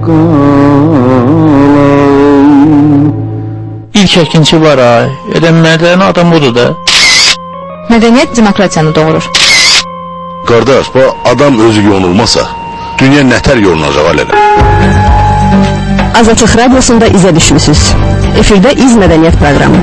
İlk əkinçi var ay, mədəni adam odur da. Mədəniyyət demokratiyanı doğurur. Qardaş, bu adam özü yonulmasa, dünya nətər yolunacaq alələ? Azadlıq Radiosunda izə düşmüsünüz. Efirdə İz Mədəniyyət proqramı.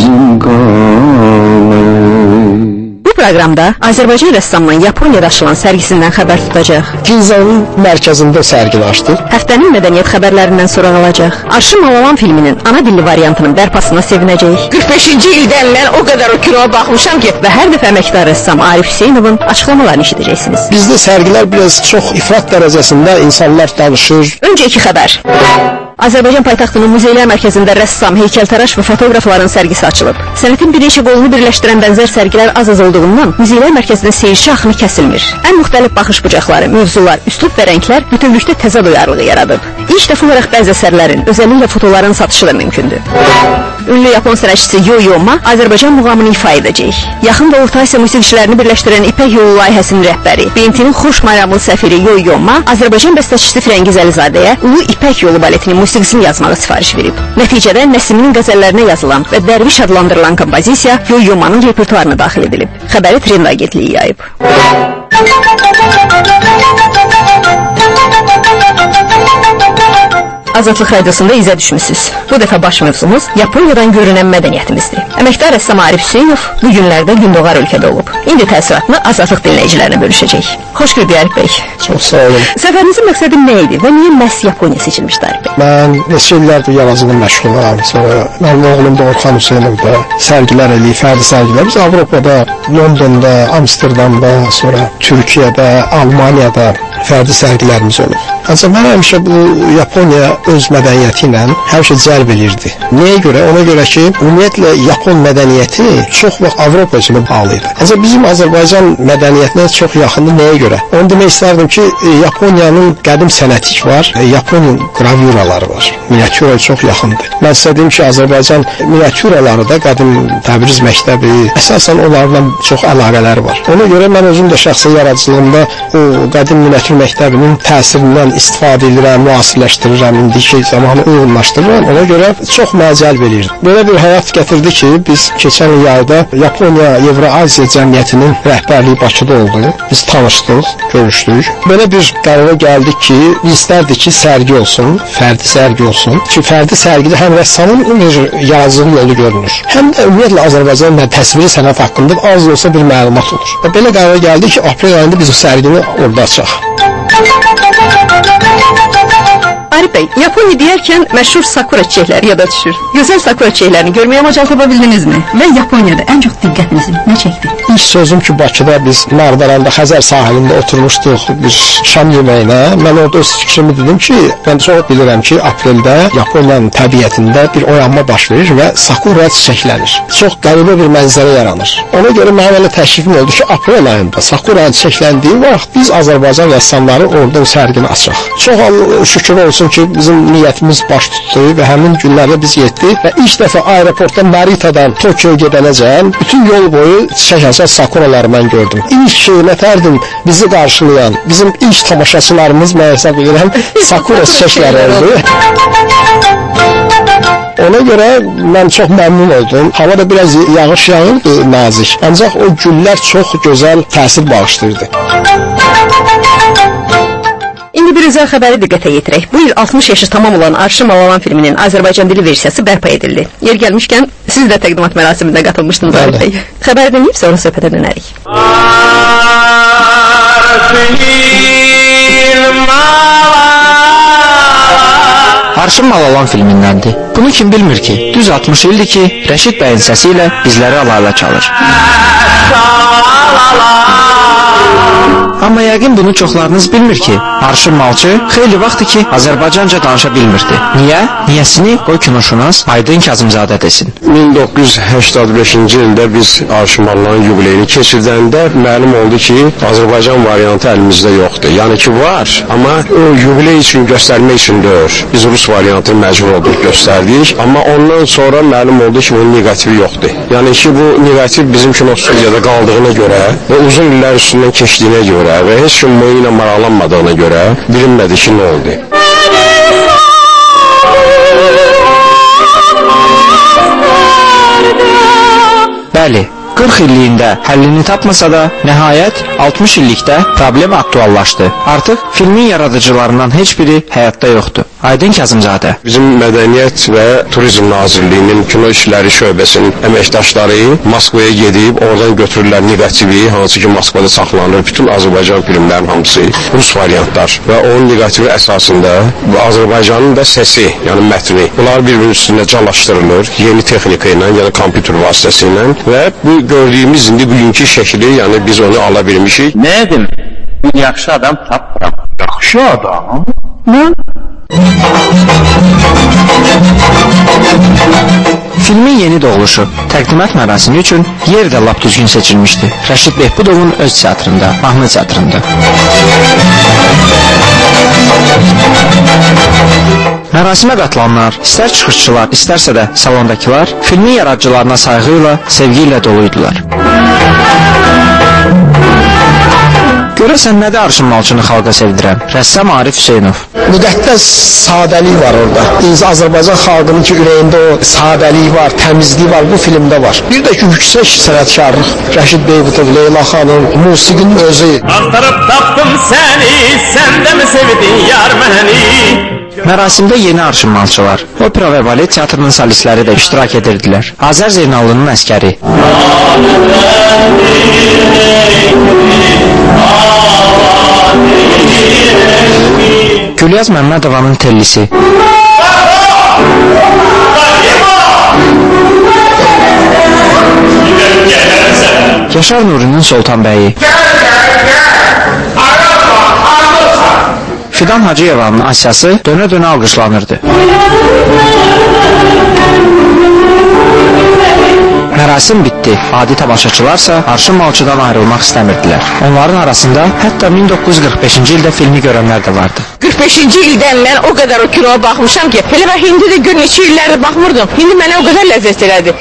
Bu proqramda Azərbaycan rəssamının Yaponiyada açılan sərgisindən xəbər tutacaq. Gizanın mərkəzində sərgi açdıq. Həftənin mədəniyyət xəbərlərindən sonra alacaq. Arşın Malalan filminin ana dilli variantının bərpasına sevinəcək. 45-ci ildən mən o qədər o kinoya baxmışam ki, və hər dəfə əməkdar rəssam Arif Hüseynovun açıqlamalarını eşidəcəksiniz. Bizdə sərgilər biraz çox ifrat dərəcəsində insanlar danışır. Öncəki xəbər. Azərbaycan paytaxtının muzeylər mərkəzində rəssam, heykəltaraş və fotoqrafların sərgisi açılıb. Sənətin bir neçə qolunu birləşdirən bənzər sərgilər az olduğundan muzeylər mərkəzində seyirci axını kəsilmir. Ən müxtəlif baxış bucaqları, mövzular, üslub və rənglər bütövlükdə təzad uyarlığı yaradıb. İlk dəfə olaraq bəzi əsərlərin, özəlliklə fotoların satışı da mümkündür. Ünlü Yapon sənətçisi Yo-Yo Ma Azərbaycan muğamını ifa edəcək. Yaxın və Orta Asiya musiqiçilərini birləşdirən İpək Yolu layihəsinin rəhbəri, BMT-nin xoş mayramlı səfiri Yo-Yo Ma Azərbaycan bəstəçisi Firəngiz Əlizadəyə Ulu İpək Yolu baletinin musiqisini yazmağı sifariş verib. Nəticədə Nəsiminin qəzəllərinə yazılan və Dərviş adlandırılan kompozisiya Yo-Yo Ma'nın repertuarına daxil edilib. Xəbəri Trend agentliyi yayıb. Azadlıq Radiosunda izə düşmüsünüz. Bu dəfə baş mövzumuz Yaponiyadan görünən mədəniyyətimizdir. Əməkdar rəssam Arif Hüseynov bu günlərdə gündoğar ölkədə olub. İndi təəssüratını Azadlıq dinləyicilərinə bölüşəcək. Xoş gördük Arif bəy. Çox sağ olun. Səfərinizin məqsədi nə idi və niyə məhz Yaponiya seçilmişdi Arif bəy? Mən neçə illərdir yaradıcılıqla məşğulam. Sonra mənim oğlum da Orxan Hüseynov da sərgilər eləyib, fərdi sərgilər. Biz Avropada, Londonda, Amsterdamda, sonra Türkiyədə, Almaniyada fərdi sərgilərimiz olub. Ancaq mən həmişə bu Yaponiya öz mədəniyyəti ilə həmişə cəlb edirdi. Nəyə görə? Ona görə ki, ümumiyyətlə Yapon mədəniyyəti çox vaxt Avropa kimi bağlıydı. Ancaq bizim Azərbaycan mədəniyyətinə çox yaxındır. Nəyə görə? Onu demək istərdim ki, Yaponiyanın qədim sənətik var, Yapon gravüraları var. Miniatyura çox yaxındır. Mən sizə deyim ki, Azərbaycan miniatyuraları da qədim Təbriz məktəbi, əsasən onlarla çox əlaqələri var. Ona görə mən özüm də şəxsi yaradıcılığımda o qədim miniatyur məktəbinin təsirindən istifadə edirəm, müasirləşdirirəm, indiki zamanı uyğunlaşdırıram. Ona görə çox mənə cəlb edir. Belə bir həyat gətirdi ki, biz keçən yayda Yaponiya Evroaziya Cəmiyyətinin rəhbərliyi Bakıda oldu. Biz tanışdıq, görüşdük. Belə bir qərara gəldik ki, biz istərdik ki, sərgi olsun, fərdi sərgi olsun. Ki, fərdi sərgidə həm rəssamın bir yaradıcılıq yolu görünür, həm də ümumiyyətlə Azərbaycan təsviri sənət haqqında az olsa bir məlumat olur. Və belə qərara gəldik ki, aprel ayında biz o sərgini orada açaq. Arif bəy, Yaponiya deyərkən məşhur sakura çiçəkləri yada düşür. Gözəl sakura çiçəklərini görməyə macal tapa bildinizmi? Və Yaponiyada ən çox diqqətinizi nə çəkdi? İlk sözüm ki, Bakıda biz Nardaranda, Xəzər sahilində oturmuşduq bir şam yeməyinə. Mən orada öz fikrimi dedim ki, mən çox bilirəm ki, apreldə Yaponiyanın təbiətində bir oyanma baş verir və sakura çiçəklənir. Çox qəribə bir mənzərə yaranır. Ona görə mənim elə təklifim oldu ki, aprel ayında sakura çiçəkləndiyi vaxt biz Azərbaycan rəssamları orada sərgini açaq. Çox şükür olsun ki, bizim niyyətimiz baş tutdu və həmin günlərdə biz getdik və ilk dəfə aeroportda Naritadan Tokyoya gedənəcən bütün yol boyu çiçək açan sakuraları mən gördüm. İlk nətərdim bizi qarşılayan, bizim ilk tamaşaçılarımız mən hesab edirəm sakura çiçəkləri oldu. Ona görə mən çox məmnun oldum. Havada biraz yağış yağırdı, nazik. Ancaq o güllər çox gözəl təsir bağışdırdı. İndi bir özəl xəbəri diqqətə yetirək. Bu il 60 yaşı tamam olan Arşın Malalan filminin Azərbaycan dili versiyası bərpa edildi. Yer gəlmişkən, siz də təqdimat mərasimində qatılmışdınız Arif bəy. Xəbəri dinləyib sonra söhbətə dönərik. Arşın Malalan filmindəndir. Bunu kim bilmir ki, düz 60 ildir ki, Rəşid bəyin səsi ilə bizləri alayla çalır. Amma yəqin bunu çoxlarınız bilmir ki, Arşın Malçı xeyli vaxtdır ki, Azərbaycanca danışa bilmirdi. Niyə? Niyəsini qoy kinoşünas Aydın Kazımzadə desin. 1985-ci ildə biz Arşın Malalanın yubileyini keçirdəndə məlum oldu ki, Azərbaycan variantı əlimizdə yoxdur. Yəni ki, var, amma o yubiley üçün göstərmək üçün deyil. Biz Rus variantını məcbur olduq, göstərdik. Amma ondan sonra məlum oldu ki, bunun negativi yoxdur. Yəni ki, bu negativ bizim kinostudiyada qaldığına görə və uzun illər üstündən keçdiyinə görə və heç kim bu ilə maraqlanmadığına görə bilinmədi ki, nə oldu. Bəli, 40 illiyində həllini tapmasa da, nəhayət 60 illikdə problem aktuallaşdı. Artıq filmin yaradıcılarından heç biri həyatda yoxdur. Aydın Kazımzadə. Bizim Mədəniyyət və Turizm Nazirliyinin Kino İşləri Şöbəsinin əməkdaşları Moskvaya gedib, oradan götürürlər negativi, hansı ki Moskvada saxlanır. Bütün Azərbaycan filmlərinin hamısı Rus variantlar və onun negativi əsasında Azərbaycanın da səsi, yəni mətni. Bunlar bir-birinin üstündə calaşdırılır, yeni texnika ilə, yəni kompüter vasitəsilə və bu gördüyümüz indi bugünkü şəkli, yəni biz onu ala bilmişik. Ne dedim? Bu yaxşı adam tapmıram. Yaxşı adam? Filmin yeni doğuluşu, təqdimat mərasimi üçün yer də lap düzgün seçilmişdi. Rəşid Behbudovun öz teatrında, mahnı teatrında. Mərasimə qatılanlar, istər çıxışçılar, istərsə də salondakılar filmin yaradıcılarına sayğı ilə, sevgi ilə doluydular. Görəsən nədə Arşın Malçını xalqa sevdirən? Rəssam Arif Hüseynov. Müqəddəs sadəlik var orada. Azərbaycan xalqının ki, ürəyində o sadəlik var, təmizlik var, bu filmdə var. Bir də ki, yüksək sənətkarlıq. Rəşid Behbudov, Leyla xanım, musiqinin özü. Axtarıb tapdım səni, sən də mi sevdin yar məni? Mərasimdə yeni Arşın Malçılar, opera və balet teatrının solistləri də iştirak edirdilər. Azər Zeynallının Əskəri. Gülyaz Məmmədovanın Tellisi. Yaşar Nurinin Sultanbəyi. Fidan Hacıyevanın Asyası dönə-dönə alqışlanırdı. Mərasim bitdi. Adi tamaşaçılarsa Arşın Malçıdan ayrılmaq istəmirdilər. Onların arasında hətta 1945-ci ildə filmi görənlər də vardı. 45-ci ildən mən o qədər o kinoya baxmışam ki, elə mən hindi də gör neçə illərdir baxmırdım. Hindi mənə o qədər ləzzət elədi.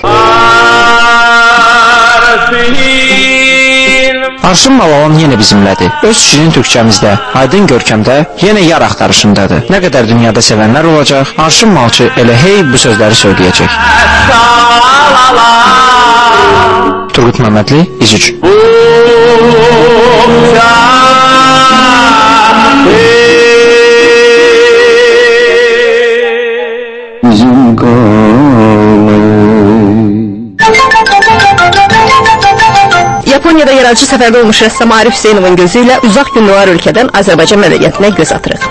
Arşın Malavan yenə bizimlədir. Öz şirin türkçəmizdə, aydın görkəmdə, yenə yar axtarışındadır. Nə qədər dünyada sevənlər olacaq, Arşın Malçı elə hey bu sözləri söyləyəcək. Turgut Məmmədli, İz3. Bizim Yaponiyada yaradıcı səfərdə olmuş rəssam Arif Hüseynovun gözü ilə uzaq günlər ölkədən Azərbaycan mədəniyyətinə göz atırıq.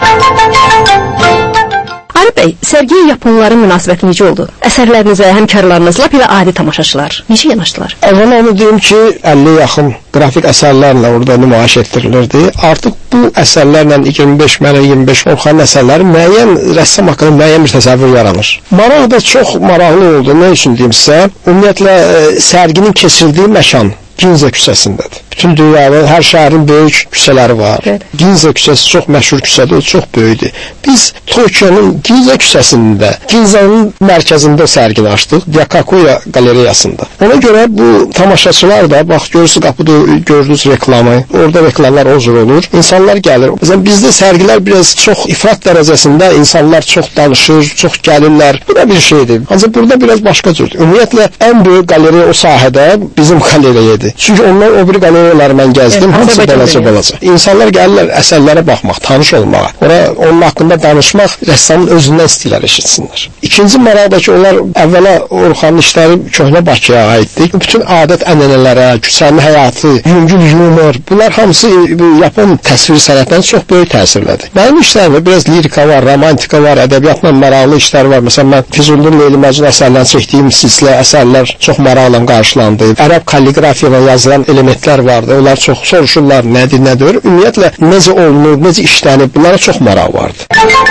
Arif bəy, sərgiyə yaponların münasibəti necə oldu? Əsərlərinizə, həmkarlarınızla bir adi tamaşaçılar necə yanaşdılar? Əvvəl onu deyim ki, 50 yaxın qrafik əsərlərlə orada nümayiş etdirilirdi. Artıq bu əsərlərlə 25 mənə 25 Orxanın əsərləri müəyyən rəssam haqqında müəyyən bir təsəvvür yaranır. Maraq da çox maraqlı oldu. Nə üçün deyim sizə? Ümumiyyətlə sərginin keçirdiyi məkan Ginza küçəsindədir. Bütün dünyada hər şəhərin böyük küçələri var. Evet. Ginza küçəsi çox məşhur küçədir, o çox böyükdür. Biz Tokionun Ginza küçəsində, Ginzanın mərkəzində sərgini açdıq, Yakakuya qalereyasında. Ona görə bu tamaşaçılar da, bax görürsünüz qapıda gördünüz reklamı, orada reklamlar o cür olur. İnsanlar gəlir. Məsələn, bizdə sərgilər biraz çox ifrat dərəcəsində, insanlar çox danışır, çox gəlirlər. Bu da bir şeydir. Ancaq burada biraz başqa cürdür. Ümumiyyətlə, ən böyük qalereya o sahədə bizim qalereyadır. Çünki onlar o biri qalereyaları mən gəzdim, hamısı balaca. İnsanlar gəlirlər əsərlərə baxmaq, tanış olmağa. Onun haqqında danışmaq, rəssamın özündən istəyirlər, eşitsinlər. İkinci maraq da ki, onlar əvvəla Orxanın işləri köhnə Bakıya aiddir. Bütün adət ənənələrə, küçənin həyatı, yüngül yumor, bunlar hamısı Yapon təsvir sənətlərin çox böyük təsirlədir. Mənim işlərimdə biraz lirika var, romantika var, ədəbiyyatla maraqlı işlər var. Məsələn, mən Füzulinin Leyli Məcnun əsərlərini çəkdiyim silsilə əsərlər çox maraqla qarşılandı. Ərəb kalliqrafiya ilə yazılan elementlər vardı. Onlar çox soruşurlar, nədir, nədir. Ümumiyyətlə, necə olunur, necə işlənir, bunlara çox maraq vardı.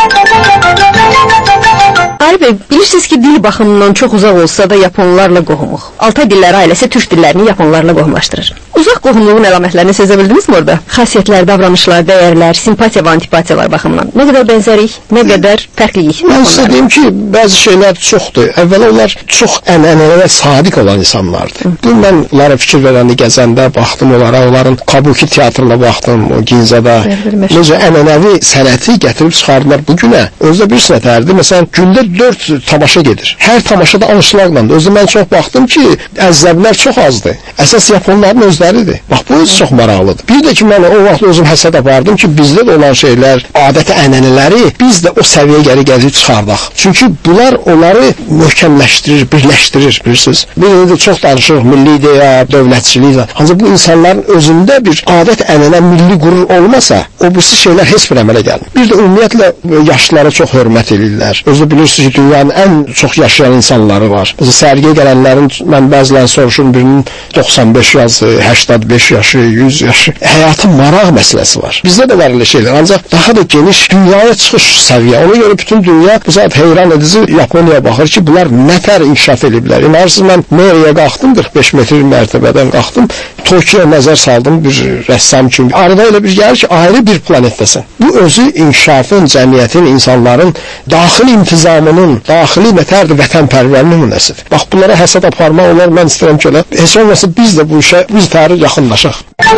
Arif bəy, bilirsiniz ki, dil baxımından çox uzaq olsa da yaponlarla qohumuq. Altay dilləri ailəsi türk dillərini yaponlarla qohumlaşdırır. Uzaq qohumluğun əlamətlərini sezə bildinizmi orada? Xasiyyətlər, davranışlar, dəyərlər, simpatiya və antipatiyalar baxımından. Nə qədər bənzərik, nə qədər fərqliyik? Mən sizə deyim ki, bəzi şeylər çoxdur. Əvvəla onlar çox ənənələrə sadiq olan insanlardır. Mən onlara fikir verəndə gəzəndə baxdım onlara, onların Kabuki teatrına baxdım, o Ginzada. Necə ənənəvi sənəti gətirib çıxardılar bugünə. Özdə bir sənətlərdir. Məsələn, gündə 3-4 tamaşa gedir. Hər tamaşada anlaşılaqla da. Özü mən çox baxdım ki, əcnəbilər çox azdır. Əsas yaponların özləridir. Bax, bu özü çox maraqlıdır. Bir də ki, mən o vaxt özüm həsəd apardım ki, bizdə də olan şeylər, adət-ənənələri biz də o səviyyəyə gəlib çıxardaq. Çünki bunlar onları möhkəmləşdirir, birləşdirir, bilirsiniz. Biz də çox danışırıq, milli ideya, dövlətçilik. Ancaq bu insanların özündə bir adət-ənənə, milli qürur olmasa, o birisi şeylər heç bir əmələ gəlmir. Bir də ümumiyyətlə yaşlılara çox hörmət edirlər. Özü bilirsiniz ki, dünyanın ən çox yaşayan insanları var. Sərgiyə gələnlərin, mən bəzilən soruşurum, birinin 95 yaşı, 85 yaşı, 100 yaşı. Həyatın maraq məsələsi var. Bizdə də var elə şeylər, ancaq daha da geniş dünyaya çıxış səviyyə. Ona görə bütün dünya bu saat heyran edici Yaponiyaya baxır ki, bunlar nətər inkişaf ediblər. İnarsınız, mən nereye qalxdım, 45 metr mərtəbədən qalxdım, Tokyoya nəzər saldım bir rəssam kimi. Arada elə bir gəlir ki, ayrı bir planetdəsən. Bu özü inkişafın, cəmiyyətin, insanların daxili intizamının, daxili nətərdir vətənpərvərlik nümunəsidir. Bax, bunlara həsəd aparmaq olar, mən istəyirəm ki, elə. Heç olmasa biz də bu işə, biz tarih yaxınlaşaq.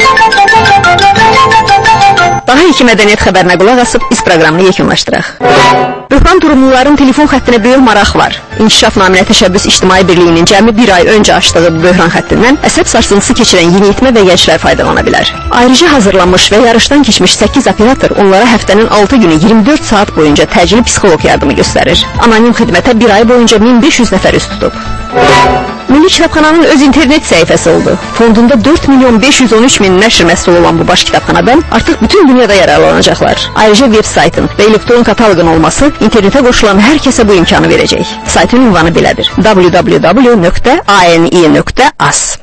Daha iki mədəniyyət xəbərinə qulaq asıb biz proqramını yekunlaşdıraq. Böhran durumluların telefon xəttinə böyük maraq var. İnkişaf naminə təşəbbüs İctimai Birliyinin cəmi bir ay öncə açdığı bu böhran xəttindən əsəb sarsıntısı keçirən yeniyetmə və gənclər faydalana bilər. Ayrıca hazırlanmış və yarışdan keçmiş 8 operator onlara həftənin 6 günü 24 saat boyunca təcili psixoloq yardımı göstərir. Anonim xidmətə bir ay boyunca 1500 nəfər üst tutub. Milli Kitabxananın öz internet səhifəsi oldu. Fondunda 4 milyon 513 min nəşr məhsulu olan bu baş kitabxanadan artıq bütün dünyada yararlanacaqlar. Ayrıca web saytın və elektron kataloqun olması internetə qoşulan hər kəsə bu imkanı verəcək. Saytın ünvanı belədir: www.ani.as.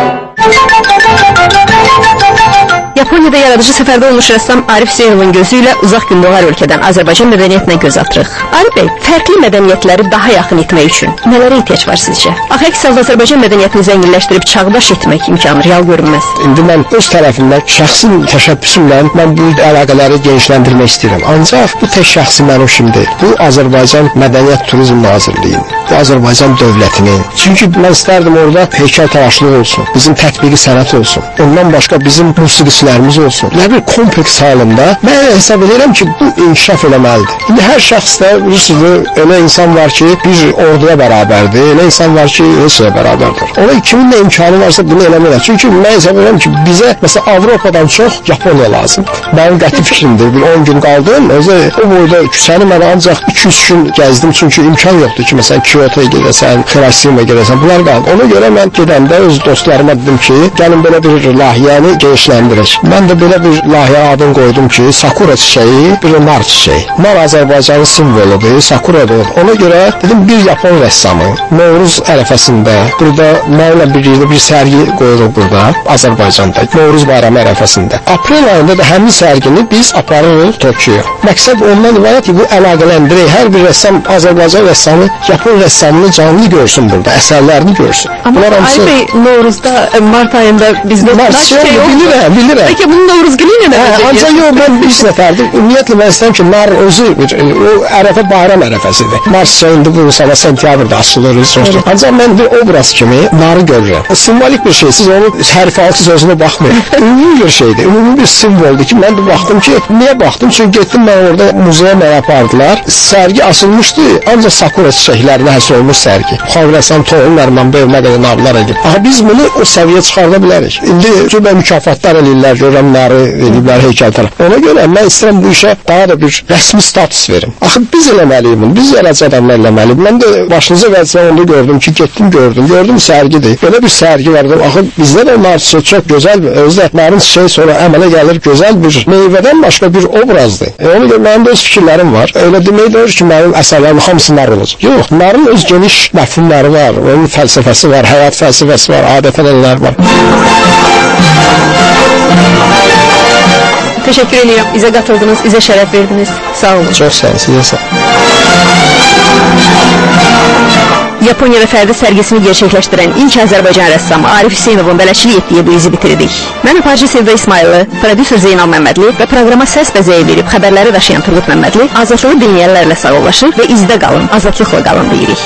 Yaponiyada yaradıcı səfərdə olmuş rəssam Arif Hüseynovun gözü ilə uzaq gündoğar ölkədən Azərbaycan mədəniyyətinə göz atırıq. Arif bəy, fərqli mədəniyyətləri daha yaxın etmək üçün nələrə ehtiyac var sizcə? Əks halda Azərbaycan mədəniyyətini zənginləşdirib çağdaş etmək imkanı real görünməz. İndi mən öz tərəfimdən, şəxsi təşəbbüsümlə mən bu əlaqələri genişləndirmək istəyirəm. Ancaq bu tək şəxsi mənim işim deyil. Bu Azərbaycan Mədəniyyət Turizm Nazirliyinin, Azərbaycan dövlətinin. Çünki mən istərdim orada heykəltaraşlıq olsun, bizim tətbiqi sənət olsun, ondan başqa bizim musiqiçilərimiz olsun. Nə bir kompleks halında mən hesab edirəm ki, bu inkişaf eləməlidir. İndi hər şəxsdə bilirsiniz, elə insan var ki, bir orduya bərabərdir, elə insan var ki, heç şeyə bərabərdir. Ona kimin nə imkanı varsa bunu eləməlidir. Çünki mən hesab edirəm ki, bizə məsələn Avropadan çox Yaponiya lazımdır. Mənim qəti fikrimdir. Bir 10 gün qaldım, özü o boyda küçəni mən ancaq 2-3 gün gəzdim, çünki imkan yoxdur ki, məsələn Kyoto'ya gedəsən, Hiroşimaya gedəsən, bunlar qaldı. Ona görə mən gedəndə öz dostlarıma dedim ki, gəlin belə bir layihəni genişləndirək. Mən də belə bir layihə adını qoydum ki, Sakura çiçəyi, bir nar çiçəyi. Nar Azərbaycanın simvoludur, Sakura da. Ona görə dedim, bir Yapon rəssamı Novruz ərəfəsində, burada mənimlə birlikdə bir sərgi qoyuruq burada, Azərbaycanda, Novruz bayramı ərəfəsində. Aprel ayında da həmin sərgini biz aparırıq Tokyoya. Məqsəd ondan ibarət ki, bu əlaqələndirək. Hər bir rəssam, Azərbaycan rəssamı, Yapon rəssamını canlı görsün burada, əsərlərini görsün. Amma Ali Bey, Novruzda, Mart ayında bizdə çiçəyi yoxdur. Bilirəm. Peki bunun Novruz günü ilə nə edəcək? Ancaq yox, mən bir nəfərdir. Ümumiyyətlə, mən istəyirəm ki, nar özü, o ərəfə bayram ərəfəsidir. Nar çiçəyində bu sana sentyabrda açılır. Ancaq mən bir obraz kimi narı görürəm. Simvolik bir şey, siz onu hərfi-altı sözünə baxmayın. Ümumi bir şeydir, ümumi bir simvoldur ki, mən də baxdım ki, niyə baxdım? Çünki getdim mən orada muzeyə mənə apardılar. Sərgi açılmışdı, ancaq sakura çiçəklərinə həsr olmuş sərgi. Xalq rəssam Toğrul Nərman bölmə qədər narlar edib. Aha, biz bunu o səviyyə çıxarda bilərik. İndi cübə mükafatlar eləyirlər, görəm narı ediblər heykəltara. Ona görə mən istəyirəm bu işə daha da bir rəsmi status verim. Axı biz eləməliyim bunu, biz yaradıcı adamlar eləməliyim. Mən də başınıza vəzifə onda gördüm ki, getdim gördüm sərgidir. Belə bir sərgi var. Axı bizdə də nar çiçəyi çox gözəl, özdə narın çiçəyi sonra əmələ gəlir gözəl bir meyvədən başqa bir obrazdır. Ona görə mənim də öz fikirlərim var. Öyle demək deyir ki, mənim əsərlərim hamısı nar olacaq. Yox, narın öz geniş məfhumları var, onun fəlsəfəsi var, həyat fəlsəfəsi var, adət-ənənələr var. Teşekkür ediyorum. Bize katıldınız, bize şeref verdiniz. Sağ olun. Çok sağ olun. Size sağ olun. Yaponya'da fərdi sərgisini gerçəkləşdirən ilk Azərbaycan rəssamı Arif Hüseynovun bələdçilik etdiyi bu izi bitirdik. Mən aparıcı Sevda İsmaillı, prodüser Zeynal Məmmədli və proqrama səs bəzəyi verib xəbərləri daşıyan Turgut Məmmədli azadlığı dinləyənlərlə sağollaşır və izdə qalın, azadlıqla qalın deyirik.